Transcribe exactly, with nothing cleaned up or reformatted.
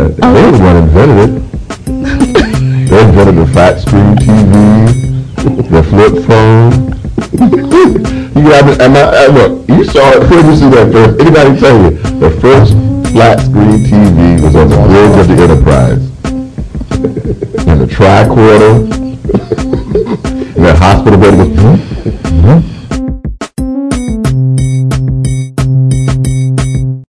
Yeah, Oh. they were the one invented it. They invented the flat screen T V, the flip phone. You got to, and I, I, look, you saw it. Where did you see that first? Anybody tell you the first flat screen T V was on the bridge of the Enterprise in the tricorder, and that hospital bed was.